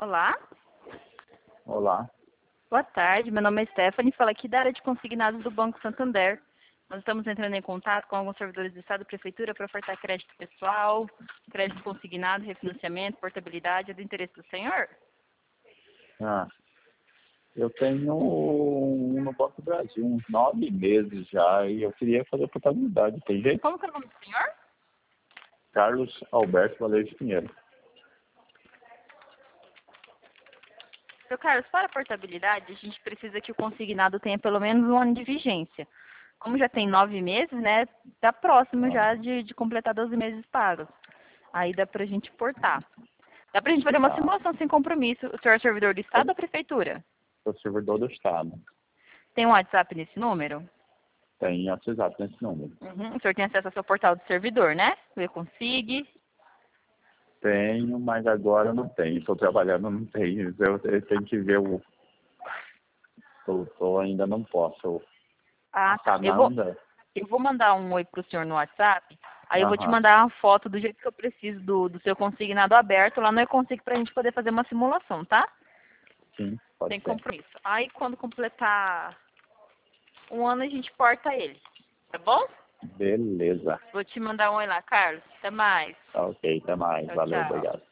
Olá, Olá. boa tarde. Meu nome é Stephanie, falo aqui da área de consignados do Banco Santander. Nós estamos entrando em contato com alguns servidores do Estado e Prefeitura para ofertar crédito pessoal, crédito consignado, refinanciamento, portabilidade. É do interesse do senhor? Ah, eu tenho no Banco do Brasil uns 9 meses já e eu queria fazer portabilidade. Tem jeito? Como que é o nome do senhor? Carlos Alberto Valerio de Pinheiro. Seu Carlos, para a portabilidade, a gente precisa que o consignado tenha pelo menos 1 ano de vigência. Como já tem 9 meses, né? Tá próximo já de completar 12 meses pagos. Aí dá pra gente portar. Dá pra gente fazer uma Tá. simulação sem compromisso. O senhor é servidor do Estado ou da Prefeitura? Sou servidor do Estado. Tem um WhatsApp nesse número? Tem WhatsApp nesse número. Uhum. O senhor tem acesso ao seu portal do servidor, né? Eu consigo. Tenho, mas agora não tenho. Estou trabalhando, não tenho. Eu tenho que ver o... Eu ainda não posso. Ah, A tá. Sananda? Eu vou mandar um oi pro senhor no WhatsApp. Aí eu vou te Aham. mandar uma foto do jeito que eu preciso do seu consignado aberto. Lá no Eu Consigo pra gente poder fazer uma simulação, tá? Sim, pode Sem ser. compromisso. Aí quando completar 1 ano a gente porta ele. Tá bom? Beleza. Vou te mandar um oi lá, Carlos. Até mais. Tá ok, até mais. Tchau, Valeu, tchau. obrigado.